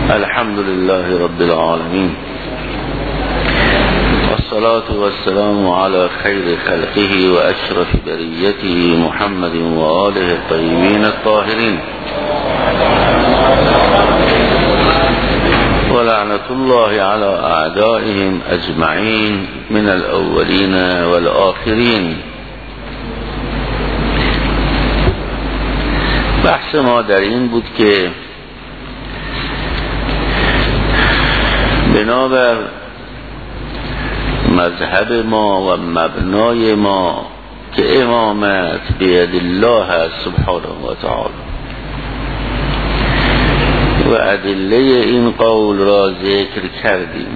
الحمد لله رب العالمين، والصلاة والسلام على خير خلقه وأشرف بريته محمد وآله الطيبين الطاهرين، ولعنة الله على أعدائهم أجمعين من الأولين والآخرين. بحث ما در این بود که بنابر مذهب ما و مبنای ما که امامت بید الله سبحانه و تعالی و ادله این قول را ذکر کردیم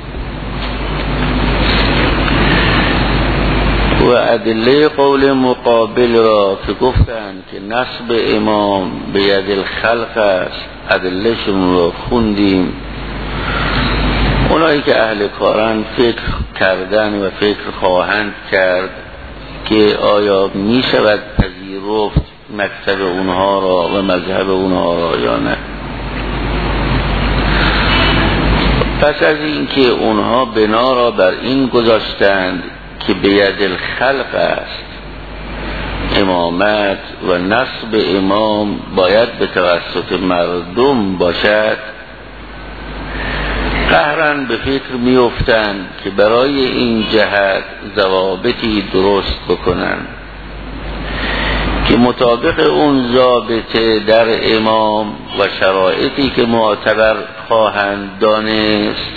و ادله قول مقابل را که گفتند که نسب امام بید الخلق است ادلهشون را خوندیم. اونایی که اهل کارن فکر کردن و فکر خواهند کرد که آیا می شود پذیرفت مکتب اونها را و مذهب اونها را یا نه. پس از اینکه اونها بنا را بر این گذاشتند که بید الخلق است امامت و نسب امام باید به توسط مردم باشد، قهرن به فکر می افتند که برای این جهت ضوابطی درست بکنند که مطابق اون ضابطه در امام و شرایطی که معتبر خواهند دانست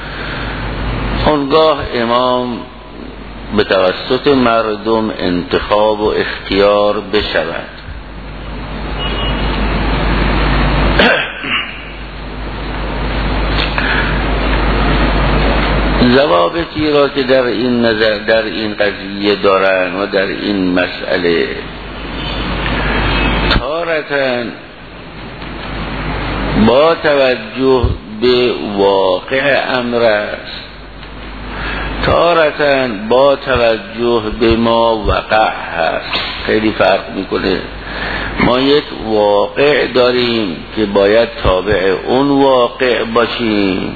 آنگاه امام به توسط مردم انتخاب و اختیار بشود. ضوابطی را که در این نظر در این قضیه دارن و در این مسئله تارتاً با توجه به واقع امر است، تارتاً با توجه به ما وقع هست. خیلی فرق میکنه. ما یک واقع داریم که باید تابع اون واقع باشیم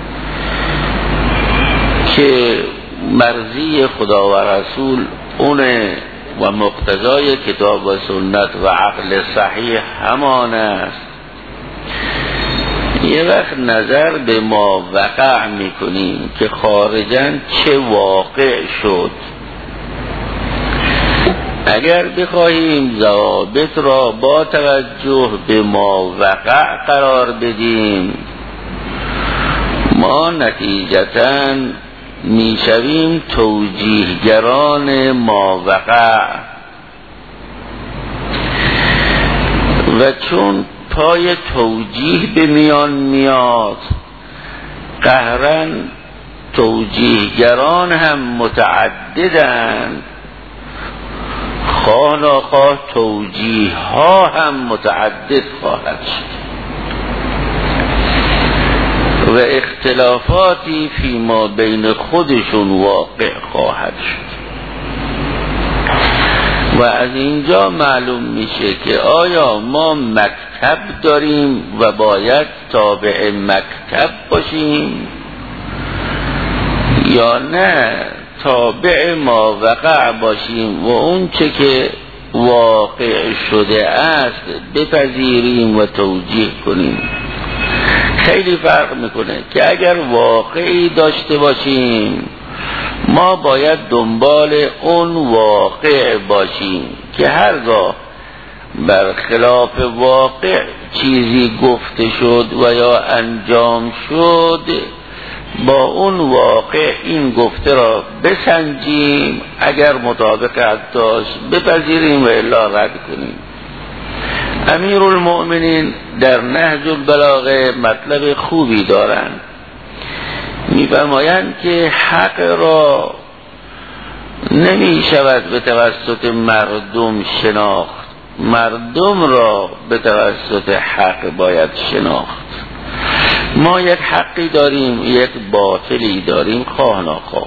که مرضی خدا و رسول اونه و مقتضای کتاب و سنت و عقل صحیح همان است. یه وقت نظر به ما وقع میکنیم که خارجاً چه واقع شد. اگر بخواهیم ضوابط را با توجه به ما وقع قرار بدیم ما نتیجتاً میشویم توجیهگران ماوقع و چون پای توجیه به میان میاد قهرن توجیهگران هم متعددند، خواه ناخواه توجیه ها هم متعدد خواهد شد و اختلافاتی فیما بین خودشون واقع خواهد شد. و از اینجا معلوم میشه که آیا ما مکتب داریم و باید تابع مکتب باشیم یا نه تابع ما وقع باشیم و اون چه که واقع شده است بپذیریم و توجیه کنیم. خیلی فرق میکنه که اگر واقعی داشته باشیم ما باید دنبال اون واقع باشیم که هرگاه برخلاف واقع چیزی گفته شد و یا انجام شد با اون واقع این گفته را بسنجیم، اگر مطابقت داشت بپذیریم و الا رد کنیم. امیرالمؤمنین در نهج البلاغه مطلب خوبی دارند. می‌فرمایند که حق را نمی شود به توسط مردم شناخت، مردم را به توسط حق باید شناخت. ما یک حقی داریم، یک باطلی داریم، خواه ناخواه.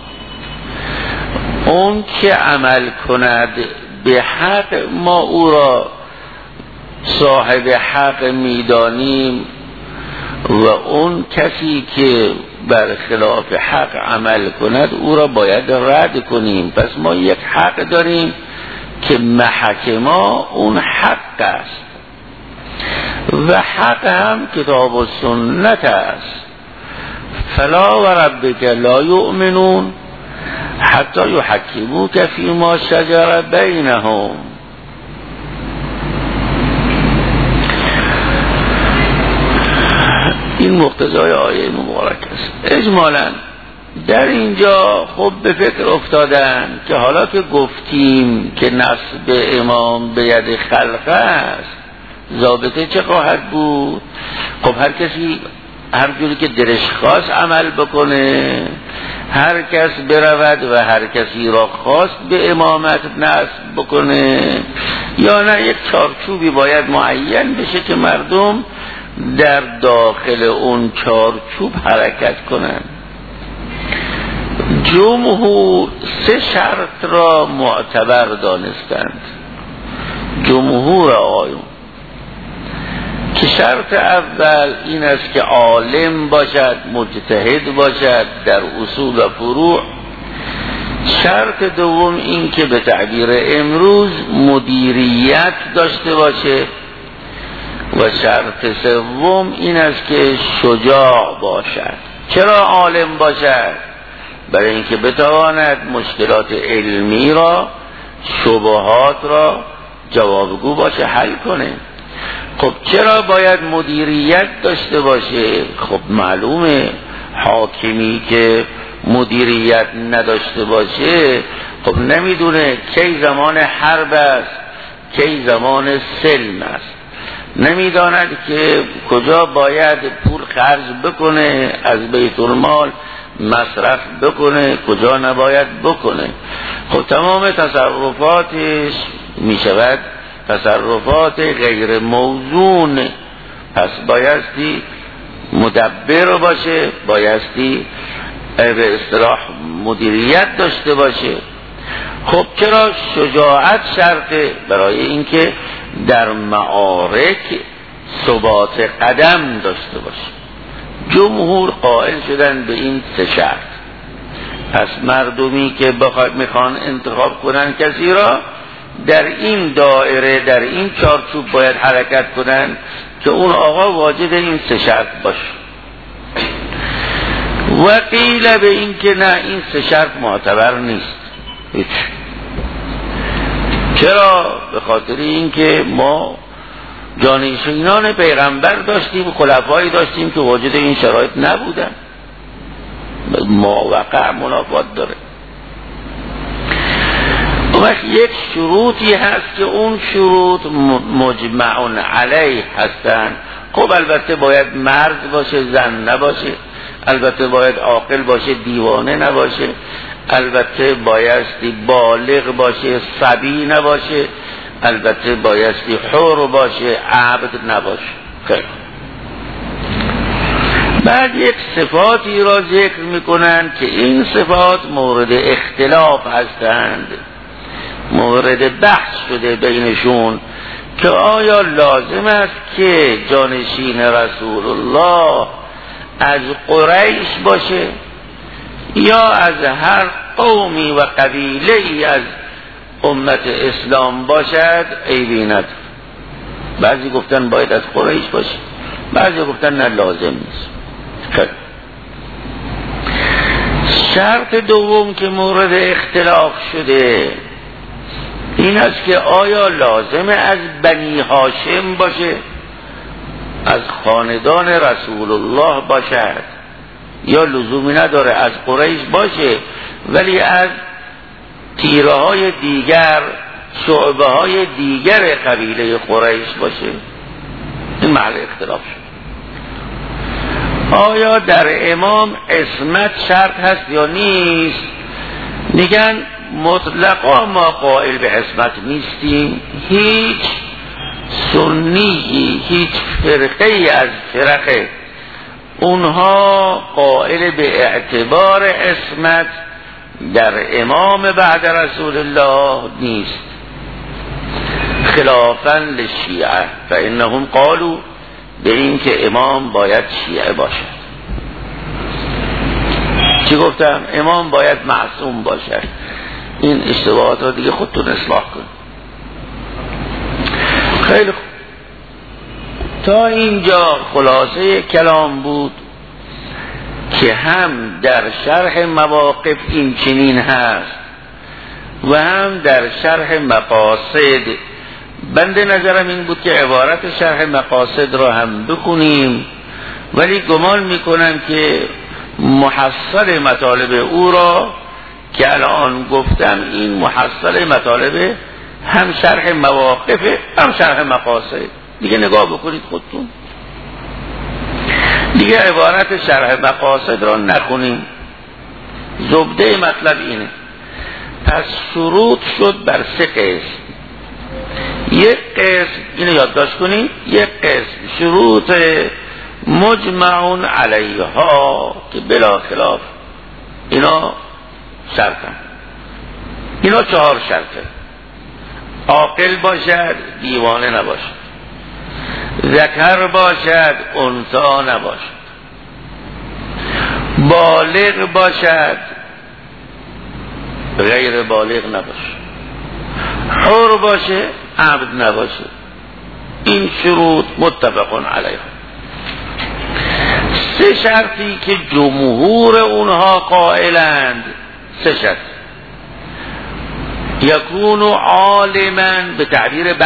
اون که عمل کند به حق ما او را صاحب حق میدانیم و اون کسی که بر خلاف حق عمل کند او را باید رد کنیم. پس ما یک حق داریم که محکما اون حق است و حق هم کتاب و سنت است. فلا و ربک لا یؤمنون حتی یحکموک فیما شجر بینهم. این مقتضای آیه مبارک است. اجمالا در اینجا خب به فکر افتادن که حالا که گفتیم که نصب امام به ید خلق است، ضابطه چه خواهد بود؟ خب هر کسی هر جوری که دلش خواست عمل بکنه، هر کس برود و هر کسی را خواست به امامت نصب بکنه، یا نه یک چارچوبی باید معین بشه که مردم در داخل اون چارچوب حرکت کنند. جمهور سه شرط را معتبر دانستند، جمهور آقایون، که شرط اول این است که عالم باشد، مجتهد باشد در اصول و فروع. شرط دوم این که به تعبیر امروز مدیریت داشته باشه و شرط سوم این است که شجاع باشد. چرا عالم باشد؟ برای اینکه بتواند مشکلات علمی را، شبهات را جوابگو باشه، حل کنه. خب چرا باید مدیریت داشته باشه؟ خب معلومه حاکمی که مدیریت نداشته باشه خب نمیدونه کی زمان حرب است، کی زمان سلم است، نمیداند که کجا باید پول خرج بکنه، از بیت المال مصرف بکنه، کجا نباید بکنه. خب تمام تصرفاتش میشود تصرفات غیر موزون. پس بایستی مدبر باشه، بایستی به اصطلاح مدیریت داشته باشه. خب چرا شجاعت شرطه؟ برای اینکه در معارک ثبات قدم داشته باشه. جمهور قائل شدن به این سه شرط. پس مردمی که میخوان انتخاب کنن کسی را در این دایره، در این چارچوب باید حرکت کنن که اون آقا واجد این سه شرط باشه. و قیل به این که نه، این سه شرط معتبر نیست. چرا؟ به خاطر این که ما جانشینان پیغمبر داشتیم، خلفایی داشتیم که واجد این شرایط نبودن. ماوقع منافات داره. وقت یک شروطی هست که اون شروط مجمع علیه هستن. خب البته باید مرد باشه، زن نباشه، البته باید عاقل باشه، دیوانه نباشه، البته بایستی بالغ باشه، صبی نباشه، البته بایستی حر باشه، عبد نباشه. خیلی بعد یک صفاتی را ذکر میکنن که این صفات مورد اختلاف هستند، مورد بحث شده بینشون که آیا لازم است که جانشین رسول الله از قریش باشه یا از هر قومی و قبیله ای از امت اسلام باشد؟ عیبی نداره. بعضی گفتن باید از قریش باشه، بعضی گفتن نه لازم نیست. شرط دوم که مورد اختلاف شده این است که آیا لازم از بنی هاشم باشه، از خاندان رسول الله باشد، یا لزومی نداره از قریش باشه ولی از تیره های دیگر، شعبه های دیگر قبیله قریش باشه؟ این محل اختلاف شد. آیا در امام عصمت شرط هست یا نیست؟ میگن مطلقا ما قائل به عصمت نیستیم. هیچ سنی، هیچ فرقه از فرقه اونها قائل به اعتبار عصمت در امام بعد رسول الله نیست، خلافا للشیعه فانهم قالوا به این که امام باید شیعه باشد. چی گفتم؟ امام باید معصوم باشد. این اشتباهات رو دیگه خودتون اصلاح کن. خیلی خوب، تا اینجا خلاصه کلام بود که هم در شرح مواقف این چنین هست و هم در شرح مقاصد. بنده نظرم این بود که عبارت شرح مقاصد را هم بخونیم، ولی گمان میکنم که محصل مطالب او را که الان گفتم این محصل مطالب هم شرح مواقف هم شرح مقاصد. دیگه نگاه بکنید خودتون، دیگه عبارت شرح مقاصد را نخونیم. زبده مطلب اینه. پس شروط شد بر 3 قسم. یک قسم اینو یادداشت کنید، یک قسم شروط مجمع علیها که بلا خلاف اینا شرطن. اینا 4 شرطه: عاقل باشد، دیوانه نباشد، ذکر باشد، انثی نباشد، بالغ باشد، غیر بالغ نباشد، حر باشه، عبد نباشه. این شروط متفقون علیها. 3 شرطی که جمهور اونها قائلند. 3 شرط: یکون عالما، به تعبیر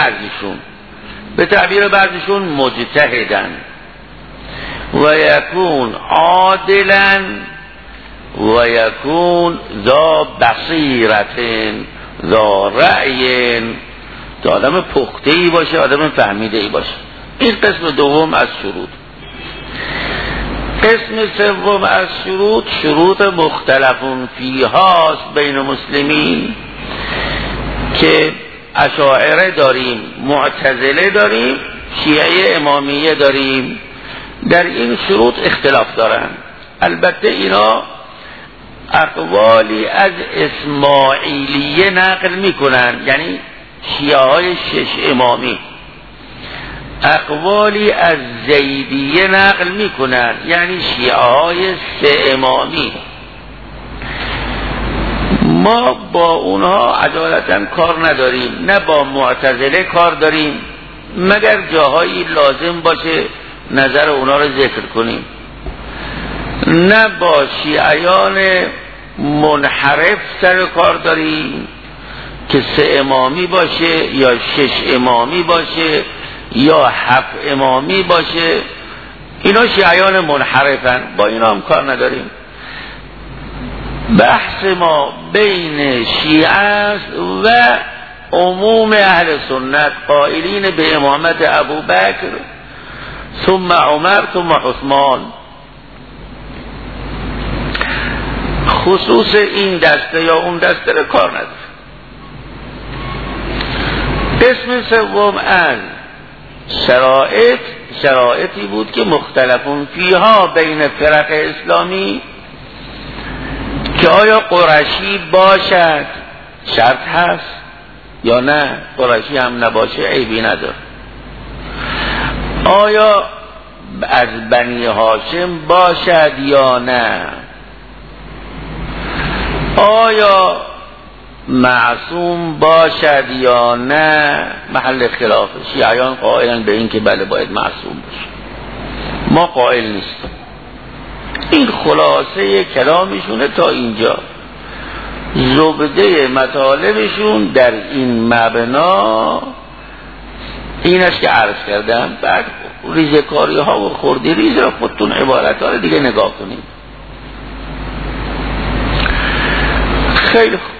بعضیشون مجتهدن، و یکون عادلا، و یکون ذا بصیرت، ذا رأی، که آدم پخته‌ای باشه، آدم فهمیده‌ای باشه. این قسم دوم از شروط. قسم سوم از شروط، شروط مختلفون فیهاست بین مسلمین، که اشاعره داریم، معتزله داریم، شیعه امامیه داریم. در این شروط اختلاف دارن. البته اینا اقوالی از اسماعیلیه نقل میکنن، یعنی شیعه های 6 امامی. اقوالی از زیدیه نقل میکنن، یعنی شیعه های 3 امامی. ما با اونها عدالتاً کار نداریم، نه با معتزله کار داریم، مگر جاهایی لازم باشه نظر اونا رو ذکر کنیم. نه با شیعیان منحرف سر کار داریم که 3 امامی باشه یا 6 امامی باشه یا 7 امامی باشه. اینا شیعیان منحرفن، با اینا هم کار نداریم. بحث ما بین شیعه است و عموم اهل سنت قائلین به امامت ابوبکر ثم عمر ثم عثمان. خصوص این دسته یا اون دسته رو کار نداره. قسم سوم از شرایطی بود که مختلفون فیها بین فرق اسلامی، که آیا قرشی باشد شرط هست یا نه، قرشی هم نباشه عیبی نداره. آیا از بنی هاشم باشد یا نه، آیا معصوم باشد یا نه، محل خلاف. شیعیان قائلن به این که بله باید معصوم باشه، ما قائل نیستیم. این خلاصه کلامشونه تا اینجا. زبده مطالبشون در این مبنا این است که عرض کردم. بعد ریزکاری ها و خورده ریز را خودتون عبارت ها رو دیگه نگاه کنید. خیلی خوب.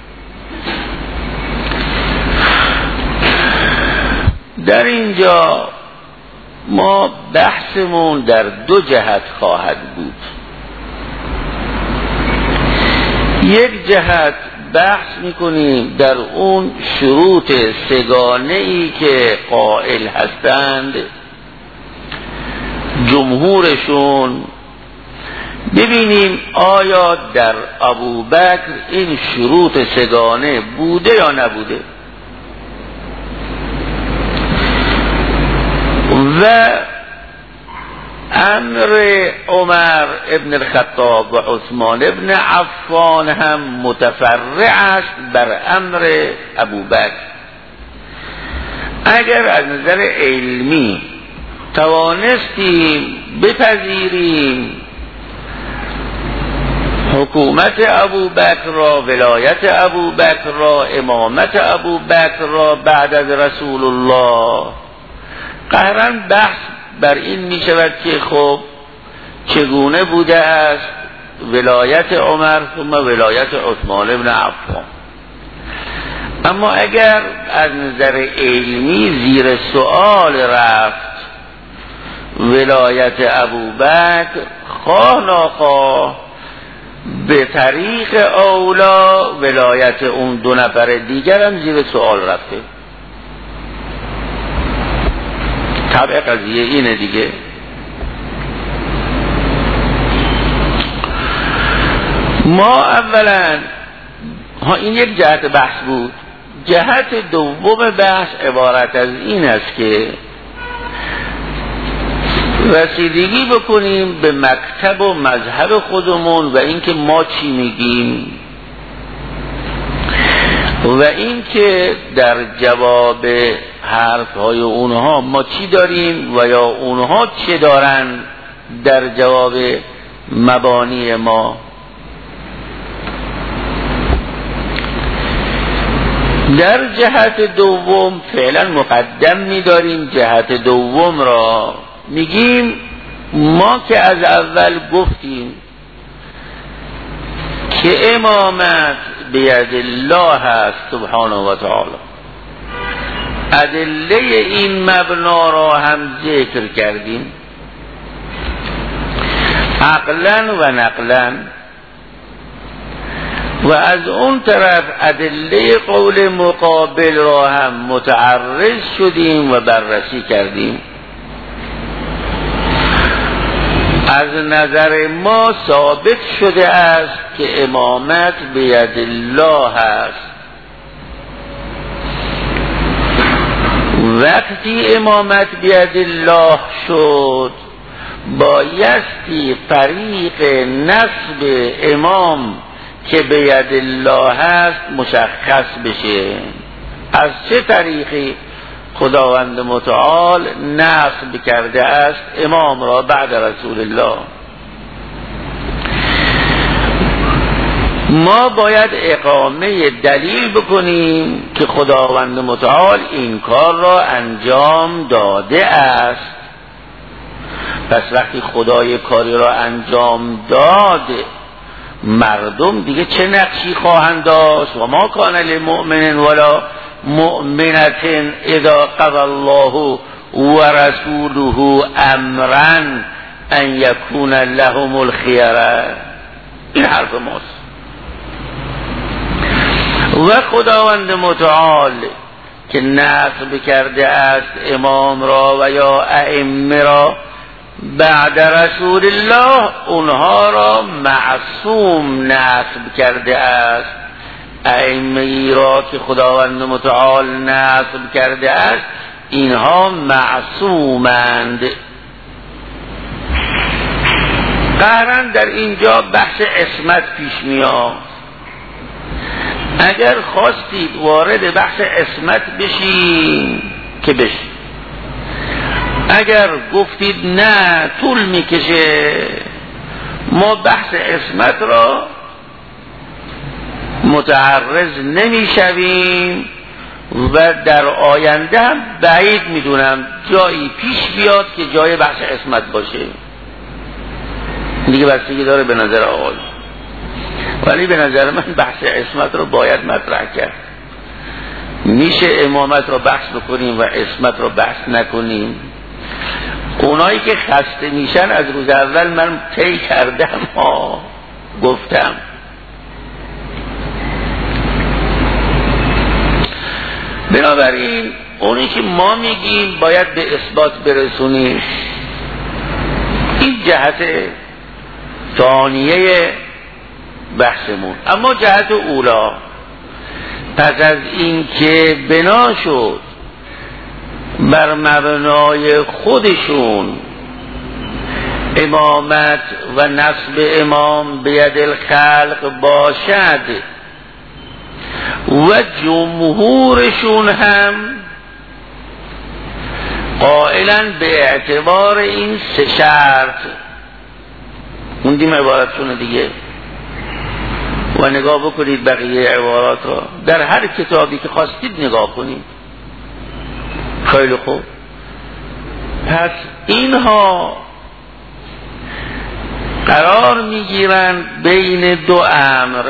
در اینجا ما بحثمون در 2 جهت خواهد بود. یک جهت بحث میکنیم در اون شروط 3گانه‌ای که قائل هستند جمهورشون، ببینیم آیا در ابوبکر این شروط 3گانه بوده یا نبوده، و امر عمر ابن الخطاب و عثمان ابن عفان هم متفرع است بر امر ابوبکر. اگر از نظر علمی توانستیم بپذیریم حکومت ابوبکر را، ولایت ابوبکر را، امامت ابوبکر را بعد از رسول الله، قهرا بحث بر این می شود که خب چگونه بوده است ولایت عمر ثم ولایت عثمان بن عفان. اما اگر از نظر علمی زیر سؤال رفت ولایت ابوبکر، خواه ناخواه به طریق اولا ولایت اون دو نفر دیگر هم زیر سؤال رفته. طبع قضیه اینه دیگه. ما اولا این یک جهت بحث بود. جهت دوم بحث عبارت از این است که رسیدگی بکنیم به مکتب و مذهب خودمون و اینکه ما چی میگیم و اینکه در جواب حرفهای اونها ما چی داریم و یا اونها چه دارن در جواب مبانی ما. در جهت دوم فعلا مقدم می‌داریم جهت دوم را، میگیم ما که از اول گفتیم که امامت بید الله هست سبحانه و تعالی، ادله این مبنا را هم ذکر کردیم عقلا و نقلا، و از اون طرف ادله قول مقابل را هم متعرض شدیم و بررسی کردیم. از نظر ما ثابت شده است که امامت بید الله است. وقتی امامت بید الله شد بایستی طریق نسب امام که بید الله هست مشخص بشه. از چه طریقی خداوند متعال نسب کرده است امام را بعد رسول الله؟ ما باید اقامه دلیل بکنیم که خداوند متعال این کار را انجام داده است. پس وقتی خدای کاری را انجام داده، مردم دیگه چه نقشی خواهند داشت؟ و ما کان للمؤمن ولا مؤمنة اذا قضى الله ورسوله امرا ان یکون لهم الخیره. این حرف ماست. و خداوند متعال که نصب کرده است امام را و یا ائمه را بعد رسول الله، اونها را معصوم نصب کرده است. ائمه ای را که خداوند متعال نصب کرده است اینها معصومند. قهرا در اینجا بحث عصمت پیش میاد. اگر خواستید وارد بحث عصمت بشین که بشین، اگر گفتید نه طول میکشه ما بحث عصمت را متعرض نمیشویم و در آینده هم بعید میدونم جایی پیش بیاد که جای بحث عصمت باشه. دیگه بستگی داره به نظر آقای، ولی به نظر من بحث عصمت رو باید مطرح کرد. میشه امامت رو بحث بکنیم و عصمت رو بحث نکنیم؟ اونایی که خسته میشن از روز اول من طی کردم گفتم. بنابراین اونی که ما میگیم باید به اثبات برسونیم. این جهت ثانیه بحثمون. اما جهت اولا، پس از این که بنا شد بر مبنای خودشون امامت و نصب امام بید الخلق باشد و جمهورشون هم قائلا به اعتبار این سه شرط. خوندیم عبارتشون دیگه و نگاه بکنید بقیه عبارات را در هر کتابی که خواستید نگاه کنید. خیلی خوب، پس اینها قرار میگیرند بین دو امر،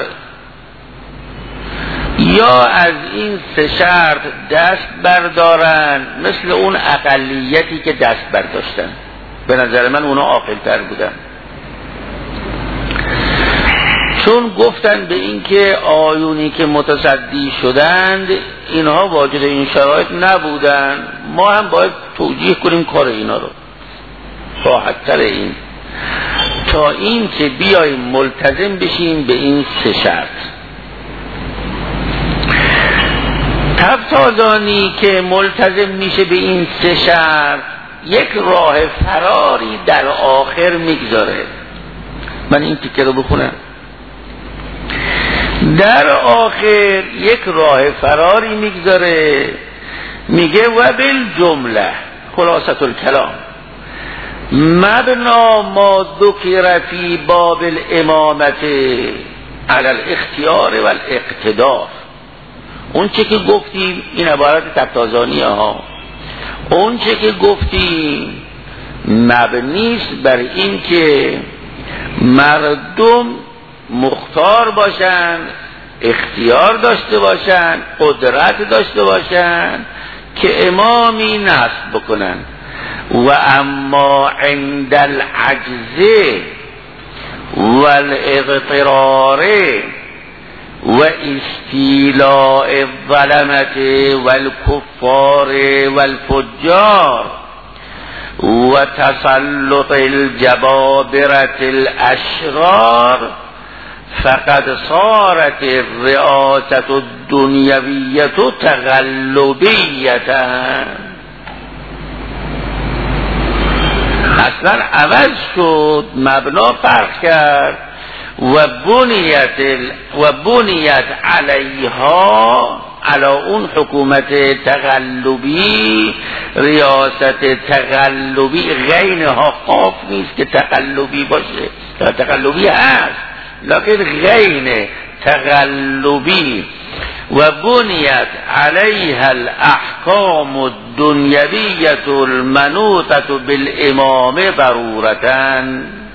یا از این سه شرط دست بردارن مثل اون اقلیتی که دست برداشتن. به نظر من اونا عاقل‌تر بودن، چون گفتن به این که آیونی که متصدی شدند اینها واجد این شرایط نبودن، ما هم باید توجیه کنیم کار اینا رو راحت‌تر این تا این که بیاییم ملتزم بشیم به این سه شرط. تفتازانی که ملتزم میشه به این سه شرط یک راه فراری در آخر میگذاره. من این تیکه رو بخونم. در آخر یک راه فراری میگذاره، میگه و بالجمله خلاصة الکلام مبنا ما ذکر فی باب الامامت علی الاختیار و الاقتدار. اون چه که گفتیم این عبارت تفتازانی ها، اون چه که گفتیم مبنیست بر این که مردم مختار باشن، اختیار داشته باشن، قدرت داشته باشن که امامی نصب بکنن. و اما عند العجز والاضطرار و استیلاء الظلمة والکفار والفجار و تسلط الجبابرة الاشرار فقد صارت الرئاسة الدنیویة تغلبیة. اصلا عوض شد، مبنا فرق کرد و بنیت علیها، علی اون حکومت تغلبی، ریاست تغلبی، غینها قاف نیست که تغلبی باشه، تغلبی هست لکن غین تغلبی. و بنیت علیها الاحکام الدنیویة المنوطة بالامام ضرورتاً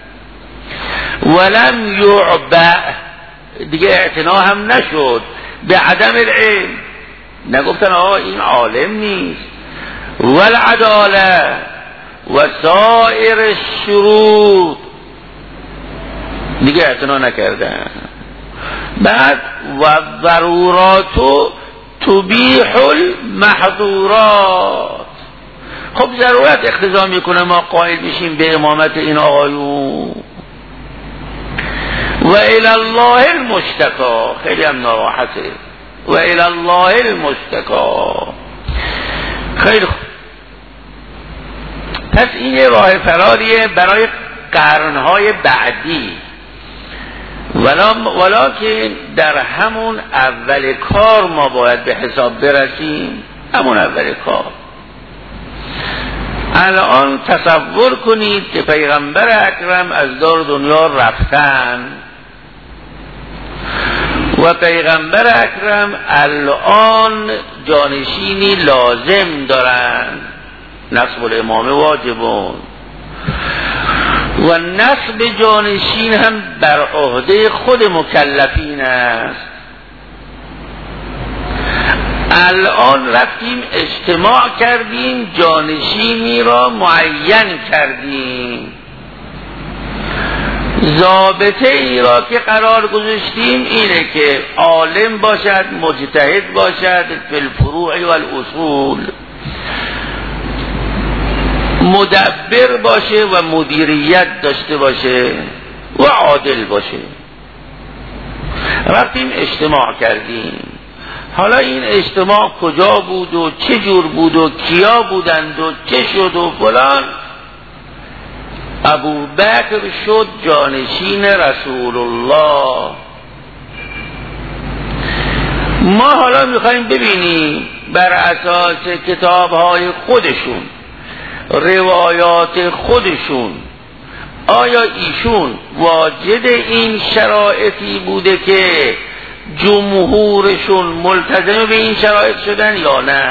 ولم یعبأ، دیگه اعتنا هم نشد به عدم العلم، نگفتن این عالم نیست، والعداله و سایر الشروط، دیگه اعتنا نکردن. بعد و ضرورات تبیح المحظورات. خب ضرورت اقتضا میکنه ما قائل میشیم به امامت این آقایون. و الی الله المشتکا، خیلی هم ناراحته، و الی الله المشتکا. خیلی خوب، پس این یه راه فراریه برای قرنهای بعدی، ولکن در همون اول کار ما باید به حساب برسیم. همون اول کار الان تصور کنید که پیغمبر اکرم از دار دنیا رفتن و پیغمبر اکرم الان جانشینی لازم دارن، نصب الامامه واجبون و نصب جانشین هم بر عهده خود مکلفین است. الان رفتیم اجتماع کردیم، جانشینی را معین کردیم، ضابطه ای را که قرار گذاشتیم اینه که عالم باشد، مجتهد باشد فی الفروع و الاصول، مدبر باشه و مدیریت داشته باشه و عادل باشه. رفتیم اجتماع کردیم. حالا این اجتماع کجا بود و چه جور بود و کیا بودند و چه شد و فلان، ابوبکر شد جانشین رسول الله. ما حالا میخوایم ببینیم بر اساس کتابهای خودشون، روایات خودشون، آیا ایشون واجد این شرایطی بوده که جمهورشون ملتزم به این شرایط شدن یا نه؟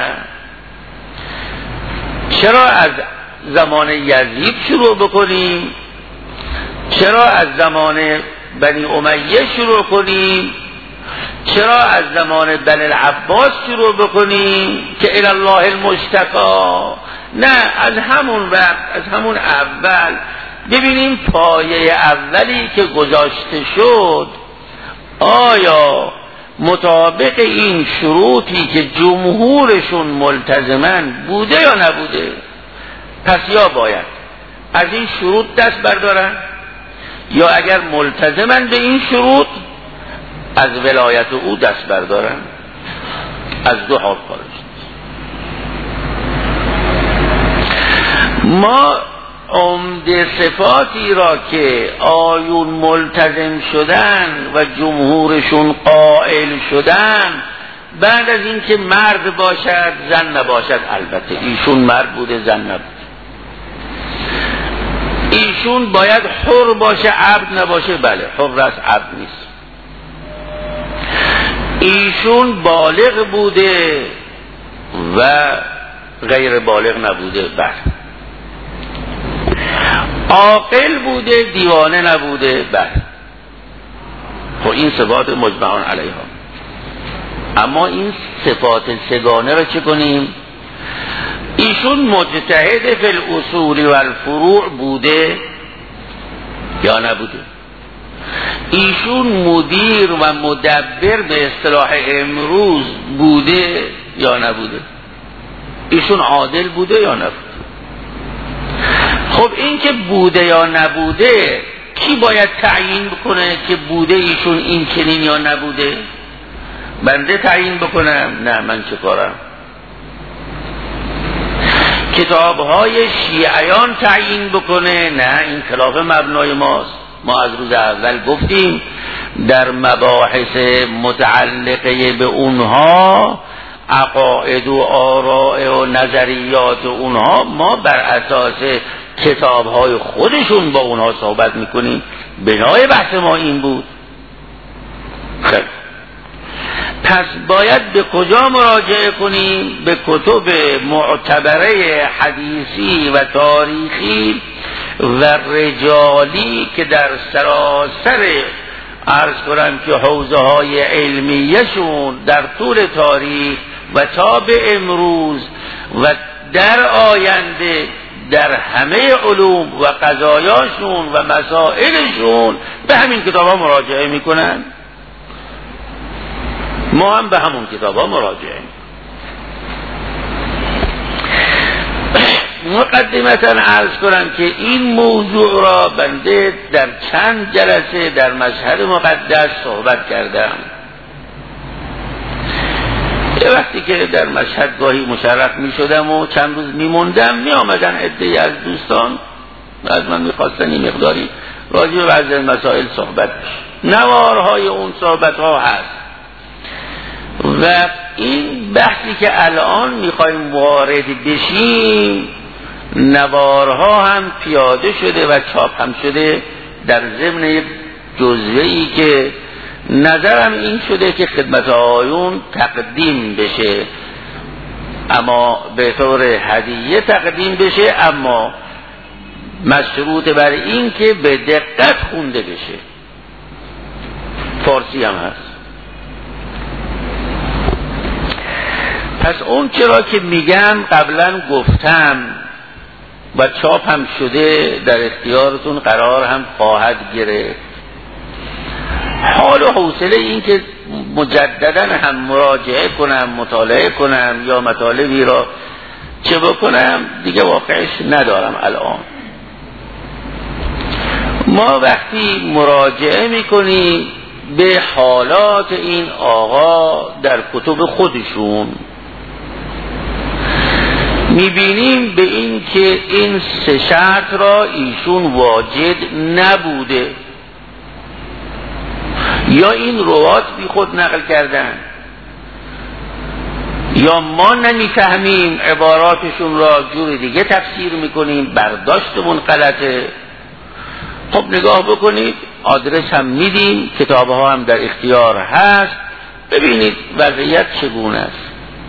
چرا از زمان یزید شروع بکنیم؟ چرا از زمان بنی امیه شروع کنیم؟ چرا از زمان بنی العباس شروع بکنیم که الی الله المشتکا؟ نه، از همون وقت، از همون اول ببینیم پایه اولی که گذاشته شد آیا مطابق این شروطی که جمهورشون ملتزمن بوده یا نبوده. پس یا باید از این شروط دست بردارن، یا اگر ملتزمن به این شروط از ولایت او دست بردارن. از دو حال خارج. ما عمده صفاتی را که آیون ملتزم شدن و جمهورشون قائل شدن، بعد از اینکه مرد باشد زن نباشد، البته ایشون مرد بوده زن نبود، ایشون باید حر باشه عبد نباشه، بله حر است عبد نیست، ایشون بالغ بوده و غیر بالغ نبوده، بله عاقل بوده دیوانه نبوده، بله خب این صفات مجمعان علیها. اما این صفات سگانه را چه کنیم؟ ایشون مجتهد فی الاصول و الفروع بوده یا نبوده؟ ایشون مدیر و مدبر به اصطلاح امروز بوده یا نبوده؟ ایشون عادل بوده یا نبوده؟ خب این که بوده یا نبوده کی باید تعیین بکنه که بوده ایشون این چنین یا نبوده؟ بنده تعیین بکنم؟ نه، من چه کارم؟ کتابهای شیعیان تعیین بکنه؟ نه، این خلاف مبنای ماست. ما از روز اول گفتیم در مباحث متعلقه به اونها، عقاید و آراء و نظریات اونها، ما بر اساس کتابهای خودشون با اونها صحبت میکنیم. بنای بحث ما این بود. خیلی پس باید به کجا مراجعه کنیم؟ به کتب معتبره حدیثی و تاریخی و رجالی که در سراسر عرض کنم که حوزه های علمیشون در طول تاریخ و تا به امروز و در آینده در همه علوم و قضایاشون و مسائلشون به همین کتاب ها مراجعه میکنن. ما هم به همون کتاب ها مراجعه مقدمتا عرض کنم که این موضوع را بنده در چند جلسه در مشهد مقدس صحبت کردم. یه وقتی که در مشهد گاهی مشرف می شدم و چند روز می موندم، می آمدن عده‌ای از دوستان از من می خواستن این مقداری راجع به بعضی مسائل صحبت بشه. نوارهای اون صحبت ها هست و این بحثی که الان می خواهیم وارد بشیم، نوارها هم پیاده شده و چاپ هم شده در ضمن یک جزوه‌ای که نظرم این شده که خدمت آیون تقدیم بشه، اما به طور هدیه تقدیم بشه، اما مشروط بر این که به دقت خونده بشه. فارسی هم هست. پس اون چرا که میگم قبلا گفتم و چاپ هم شده، در اختیارتون قرار هم خواهد گرفت. حال و حوصله این که مجددا هم مراجعه کنم، مطالعه کنم یا مطالبی را چه بکنم دیگه واقعش ندارم الان. ما وقتی مراجعه میکنیم به حالات این آقا در کتب خودشون، میبینیم به این که این سه شرط را ایشون واجد نبوده، یا این روات بی خود نقل کردن، یا ما نمیفهمیم عباراتشون را جور دیگه تفسیر میکنیم، برداشتمون غلطه. خب نگاه بکنید، آدرس هم میدیم، کتاب ها هم در اختیار هست، ببینید وضعیت چگونه است.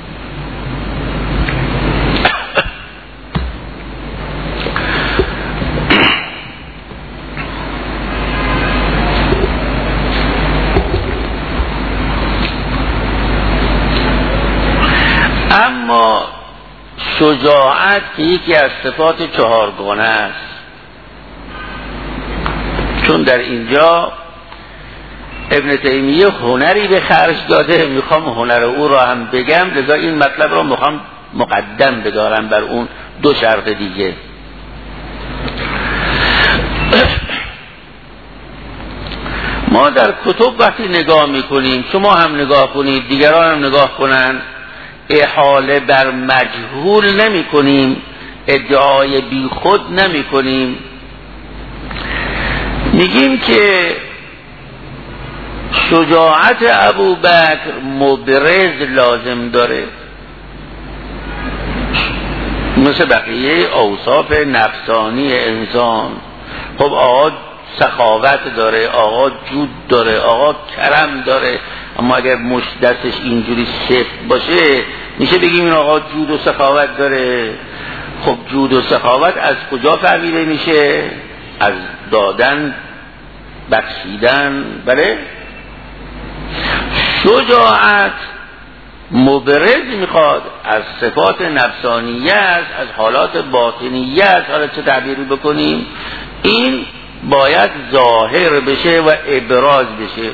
اما شجاعت که یکی از صفات چهارگانه است، چون در اینجا ابن تیمیه هنری به خرج داده، میخوام هنر او را هم بگم، لذا این مطلب را میخوام مقدم بدارم بر اون دو شرط دیگه. ما در کتب وقتی نگاه میکنیم، شما هم نگاه کنید، دیگران هم نگاه کنن، احاله بر مجهول نمی کنیم، ادعای بی خود نمی کنیم. میگیم که شجاعت ابوبکر مبرز لازم داره، مثل بقیه اوصاف نفسانی انسان. خب آقا سخاوت داره، آقا جود داره، آقا کرم داره، اما اگر دستش اینجوری سفت باشه میشه بگیم این آقا جود و سخاوت داره. خب جود و سخاوت از کجا فهمیده میشه؟ از دادن، بخشیدن. بله، شجاعت مبرز میخواد از صفات نفسانیه است، از حالات باطنیه است. حالا چه تعبیری بکنیم، این باید ظاهر بشه و ابراز بشه.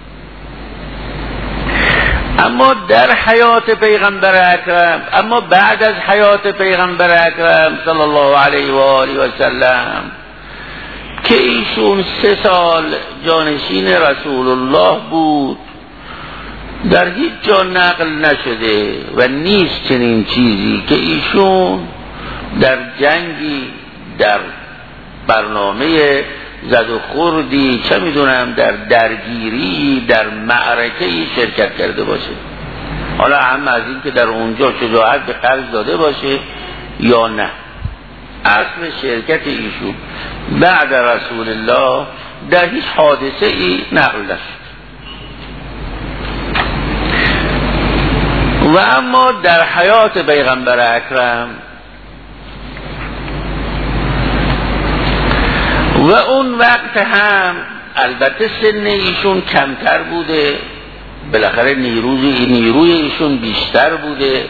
اما در حیات پیغمبر اکرم، اما بعد از حیات پیغمبر اکرم صلی الله علیه و آله و سلم که ایشون 3 سال جانشین رسول الله بود، در هیچ جا نقل نشده و نیست چنین چیزی که ایشون در جنگی، در برنامه زد و خوردی، چه میدونم در درگیری، در معرکه‌ای شرکت کرده باشه. حالا هم از این که در اونجا شجاعت به خرج داده باشه یا نه، اصل شرکت ایشون بعد رسول الله در هیچ حادثه ای نقل نشد. و اما در حیات پیغمبر اکرم و اون وقت هم البته سن ایشون کمتر بوده، بالاخره نیروی ایشون بیشتر بوده.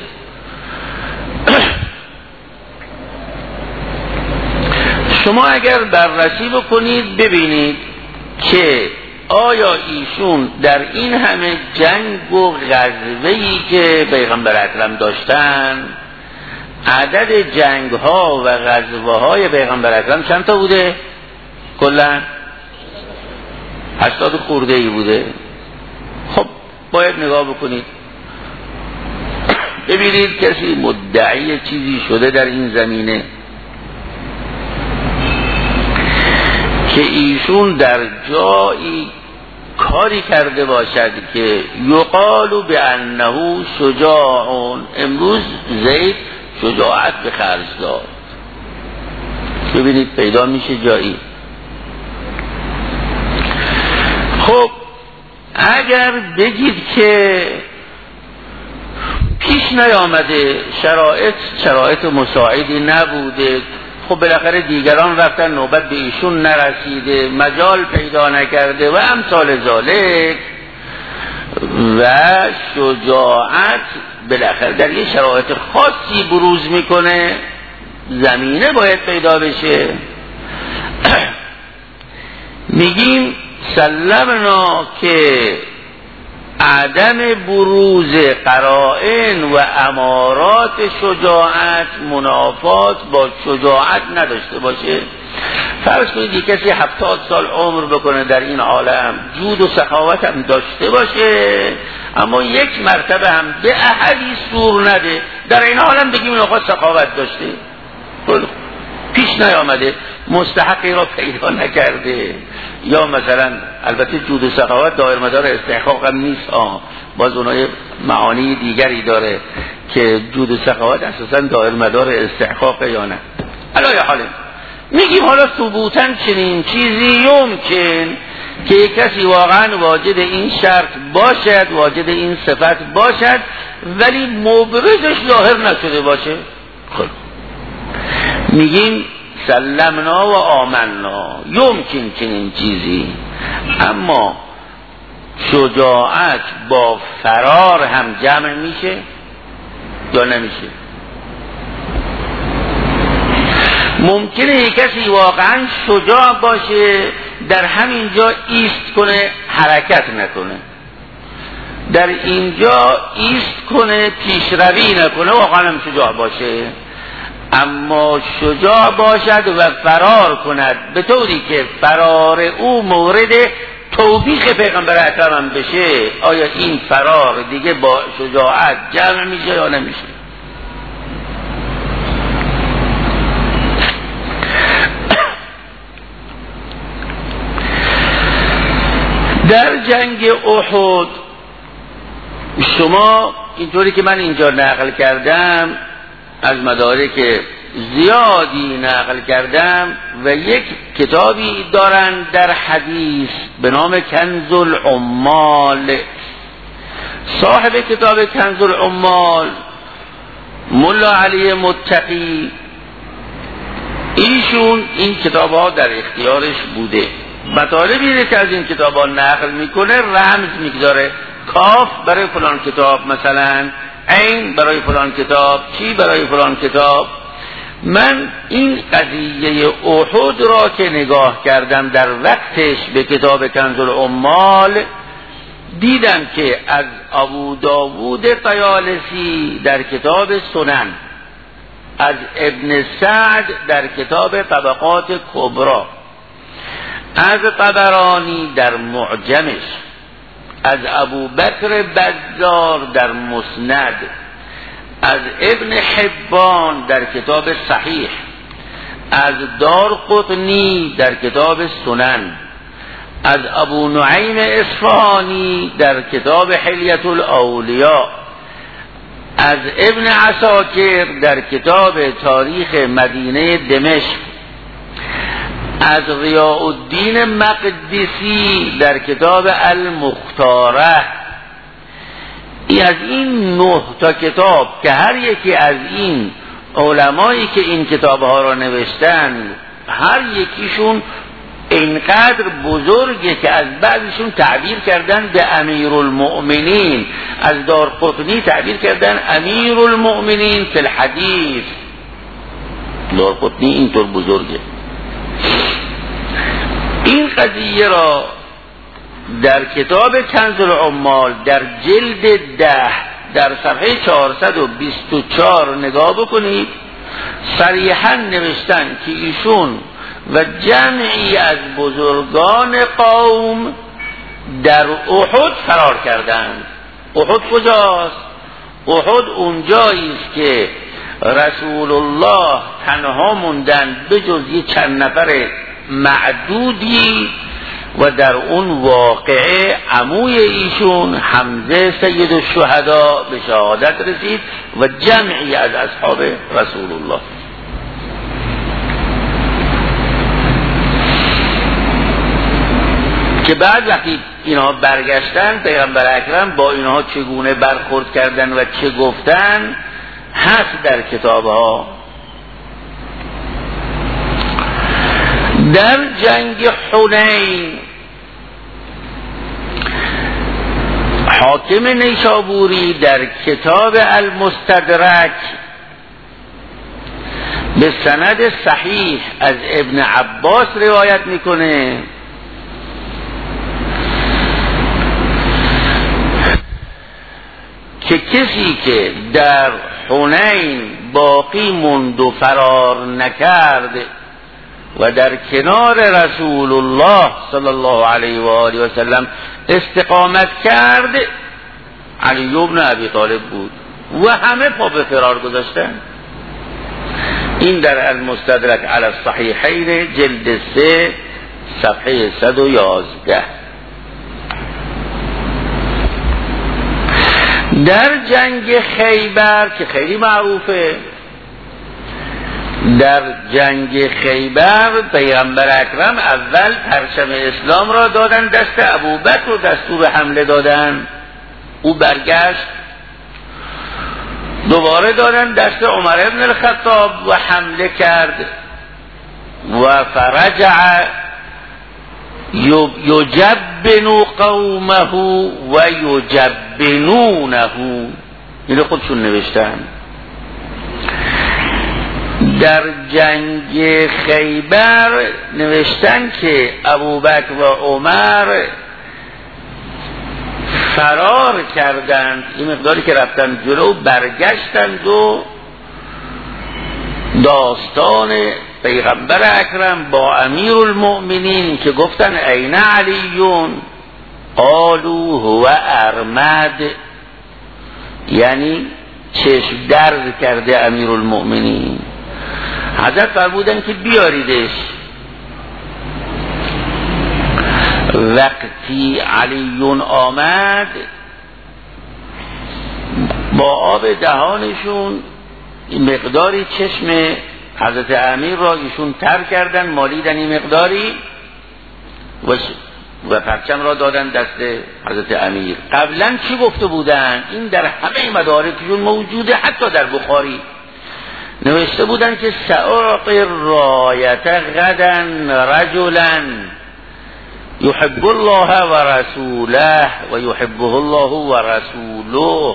شما اگر بررسی بکنید ببینید که آیا ایشون در این همه جنگ و غزوه‌ای که پیغمبر اکرم داشتن، عدد جنگ ها و غزوه های پیغمبر اکرم چند تا بوده؟ کلا 80 خورده ای بوده. خب باید نگاه بکنید ببینید کسی مدعی چیزی شده در این زمینه که ایشون در جایی کاری کرده باشد که یقال بانه شجاع، امروز زید شجاعت به خرج داد، ببینید پیدا میشه جایی. خب اگر بگید که پیش نیامده، شرایط مساعدی نبوده، خب بالاخره دیگران رفتن، نوبت به ایشون نرسیده، مجال پیدا نکرده و امثال ذالک، و شجاعت بالاخره در یه شرایط خاصی بروز میکنه، زمینه باید پیدا بشه. میگیم سلمنا که عدم بروز قرائن و امارات شجاعت منافات با شجاعت نداشته باشه. فرض کنید یک کسی 70 سال عمر بکنه در این عالم، جود و سخاوت هم داشته باشه، اما یک مرتبه هم به احدی سور نده، در این عالم بگیم این آقا سخاوت داشته، پیش نیامده، مستحقی را پیدا نکرده، یا مثلا البته جود و سخاوت دایر مدار استحقاق هم نیست، باز اونای معانی دیگری داره که جود و سخاوت اساسا دایر مدار استحقاق یا نه. علای حاله میگیم حالا ثبوتاً چنین چیزی یمکن که یک کسی واقعا واجد این شرط باشد، واجد این صفت باشد، ولی مبرزش ظاهر نشده باشه. خب میگیم سلمنا و آمنا، یمکن چنین چیزی، اما شجاعت با فرار هم جمع میشه یا نمیشه؟ ممکنه یک کسی واقعا شجاع باشه در همین جا ایست کنه، حرکت نکنه، در اینجا ایست کنه، پیشروی نکنه، واقعا هم شجاع باشه، اما شجاع باشد و فرار کند به طوری که فرار او مورد توبیخ پیغمبر اکرم بشه، آیا این فرار دیگه با شجاعت جمع میشه یا نمیشه؟ در جنگ احد شما اینطوری که من اینجا نقل کردم، از مدارک زیادی نقل کردم و یک کتابی دارن در حدیث به نام کنز العمال. صاحب کتاب کنز العمال ملا علی متقی، ایشون این کتاب ها در اختیارش بوده، مطالبی که از این کتاب ها نقل میکنه رمز میگذاره، کاف برای فلان کتاب، مثلا عین برای فلان کتاب، چی برای فلان کتاب. من این قضیه احد را که نگاه کردم در وقتش به کتاب کنز العمال، دیدم که از ابو داوود طیالسی در کتاب سنن، از ابن سعد در کتاب طبقات کبرا، از طبرانی در معجمش، از ابو بکر بزار در مسند، از ابن حبان در کتاب صحیح، از دارقطنی در کتاب سنن، از ابو نعیم اصفهانی در کتاب حلیة الاولیاء، از ابن عساکر در کتاب تاریخ مدینه دمشق، از ضیاء الدین مقدسی در کتاب المختاره. از این 9 تا کتاب که هر یکی از این علمایی که این کتاب ها را نوشتن هر یکیشون اینقدر بزرگه که از بعضشون تعبیر کردن به امیرالمؤمنین، از دارقطنی تعبیر کردن امیرالمؤمنین فی الحدیث. دارقطنی اینطور بزرگه. این قضیه را در کتاب کنز العمال در جلد 10 در صفحه 424 نگاه بکنید، صریحا نوشتن که ایشون و جمعی از بزرگان قوم در احد فرار کردند. احد کجاست؟ احد اونجایی است که رسول الله تنها موندن به جز یه چند نفر معدودی و در اون واقعه عموی ایشون حمزه سید الشهدا به شهادت رسید و جمعی از اصحاب رسول الله. که بعد وقتی اینها برگشتن پیغمبر اکرم با اینها چگونه برخورد کردن و چه گفتن هست در کتابها. در جنگ حنین حاکم نیشابوری در کتاب المستدرک به سند صحیح از ابن عباس روایت میکنه که کسی که در حنین باقی موند و فرار نکرد و در کنار رسول الله صلی الله علیه و آله و سلم استقامت کرد علی بن ابی طالب بود و همه پا به فرار گذاشتن. این در المستدرک علی الصحیحین جلد 3 صفحه 111. در جنگ خیبر که خیلی معروفه، در جنگ خیبر پیغمبر اکرم اول پرچم اسلام را دادن دست ابوبکر و دستور حمله دادن، او برگشت، دوباره دادن دست عمر ابن الخطاب و حمله کرد و فرجع یجبن قومه و یجبنونه، اینو خودشون نوشتن. در جنگ خیبر نوشتن که ابوبکر و عمر فرار کردند، این مقداری که رفتن جلو برگشتند و داستان پیغمبر اکرم با امیر المؤمنین که گفتن این علیون قالوا هو ارمد، یعنی چشم درد کرده امیر المؤمنین. حضرت فرمودن که بیاریدش. وقتی علیون آمد با آب دهانشون مقداری چشم حضرت امیر را ایشون تر کردن، مالیدن این مقداری و پرچم را دادن دست حضرت امیر. قبلا چی گفته بودن؟ این در همه مدارکشون موجوده، حتی در بخاری نوشته بودن که سأعطی الرایت غدا رجلا يحب الله و رسوله و يحبه الله و رسوله.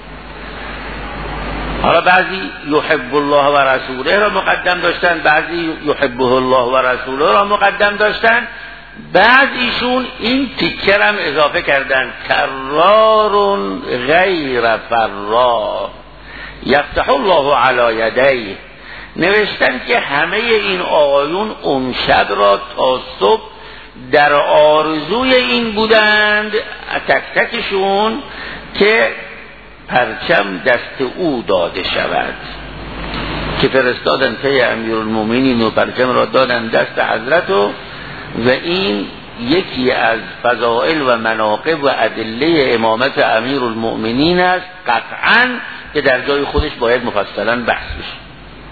حالا بعضی يحب الله و رسوله را مقدم داشتن، بعضی يحبه الله و رسوله را مقدم داشتن، بعضیشون این تیکر هم اضافه کردن کرار غیر فرار یفتح الله علی یدیه. نوشتن که همه این آقایون اون شب را تا صبح در آرزوی این بودند تک تکشون که پرچم دست او داده شود، که فرستادن پی امیرالمومنین و پرچم را دادن دست حضرت و این یکی از فضائل و مناقب و ادله امامت امیرالمؤمنین است قطعاً، که در جای خودش باید مفصلاً بحث بشه.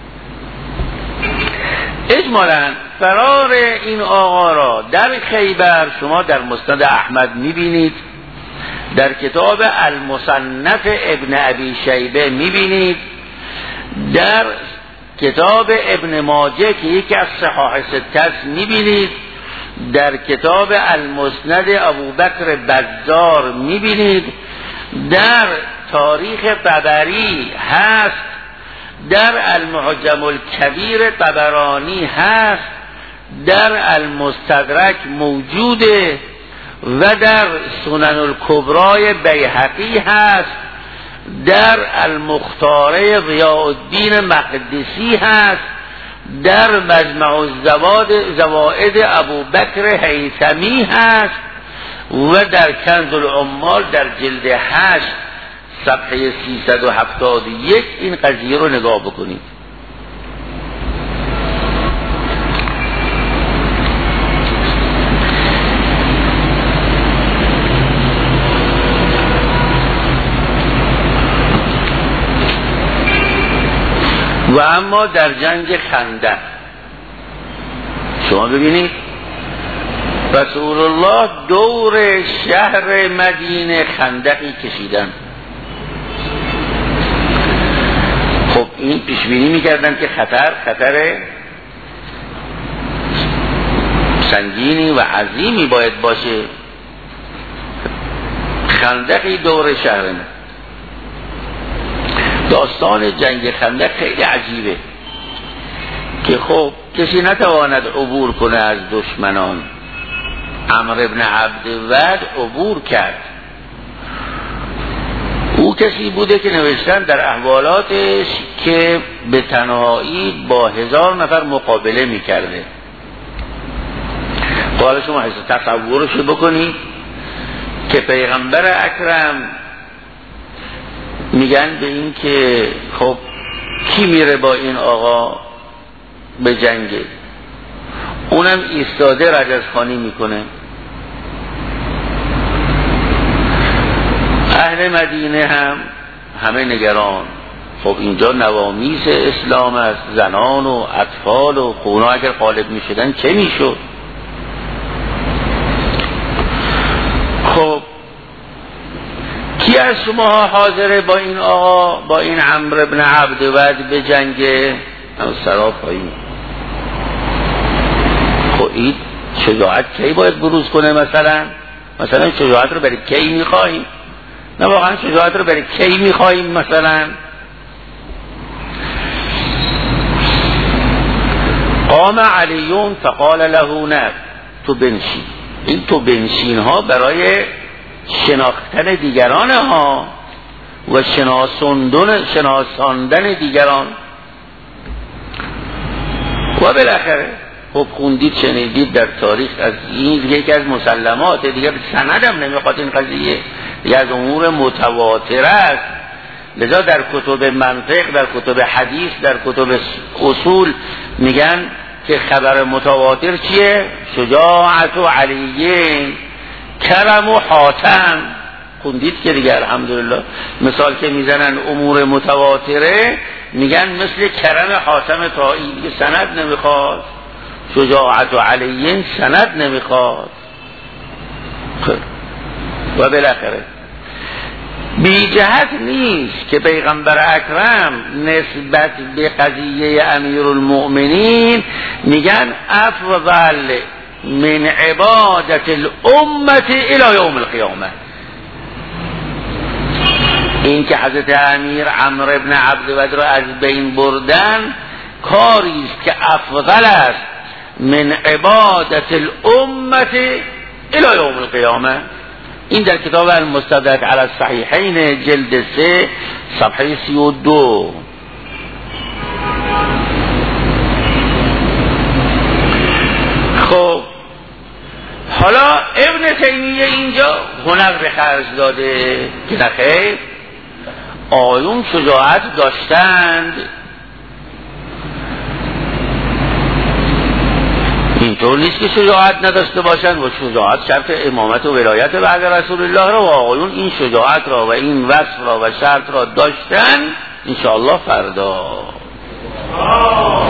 اجمالاً فرار این آقا را در خیبر شما در مسند احمد میبینید، در کتاب المصنف ابن ابی شیبه میبینید، در کتاب ابن ماجه که یکی از صحاح سته است میبینید، در کتاب المسند ابوبکر بزار میبینید، در تاریخ طبری هست، در المعجم الکبیر طبرانی هست، در المستدرک موجوده و در سنن الکبرای بیهقی هست، در المختاره ضیاء الدین مقدسی هست، در مجمع زوائد ابوبکر هیثمی هست و در کنز العمال در جلد 8 صفحه 371 این قضیه رو نگاه بکنید. و اما در جنگ خندق شما ببینید رسول الله دور شهر مدینه خندقی کشیدن. خب این پیشبینی میکردن که خطر سنگینی و عظیمی باید باشه، خندقی دور شهر مدینه. داستان جنگ خندق خیلی عجیبه که خب کسی نتواند عبور کنه از دشمنان. عمرو ابن عبدود عبور کرد. او کسی بوده که نوشتن در احوالاتش که به تنهایی با 1000 نفر مقابله میکرده حالا شما تصورش بکنید که پیغمبر اکرم میگن به این که خب کی میره با این آقا به جنگه، اونم ایستاده رجزخوانی میکنه. اهل مدینه هم همه نگران، خب اینجا نوامیس اسلام است، زنان و اطفال و خونا اگر غالب میشدن چه میشد؟ خب کی از شما حاضره با این آقا، با این عمرو بن عبدود به جنگه؟ سرا پایین. خب این شجاعت کی باید بروز کنه؟ مثلا شجاعت رو برای کی میخواییم؟ نه واقعا شجاعت رو برای کی میخواییم؟ مثلا قام علیون فقال له نه، تو بنشین. این تو بنشین ها برای شناختن دیگران ها و شناساندن دیگران. و بالاخره خب خوندید شنیدید در تاریخ از این یکی از مسلمات دیگر، سندم نمیخواد این قضیه، دیگر از امور متواتر است. لذا در کتب منطق، در کتب حدیث، در کتب اصول میگن که خبر متواتر چیه؟ شجاعت و علیین، کرم و حاتم. خوندید که دیگر الحمدلله مثال که میزنن امور متواتره میگن مثل کرم حاتم طایی، دیگه سند نمیخواد. شجاعت و علیین سند نمیخواد. و بالاخره بی جهت نیست که پیغمبر اکرم نسبت به قضیه امیرالمؤمنین میگن افضل من عبادت الامت الی یوم القیامه. این که حضرت امیر عمرو بن عبدود را از بین بردن کاری است که افضل است من عبادت الامت الی یوم القیامه. این در کتاب المستدرک علی الصحیحین جلد 3 صفحه 32. خب حالا ابن تیمیه اینجا هنر به خرج داده که نخیر آیون شجاعت داشتند. اینطور نیست که شجاعت نداشته باشند، و شجاعت شرط امامت و ولایت بعد رسول الله را و آقایون این شجاعت را و این وصف را و شرط را داشتن. انشاءالله فردا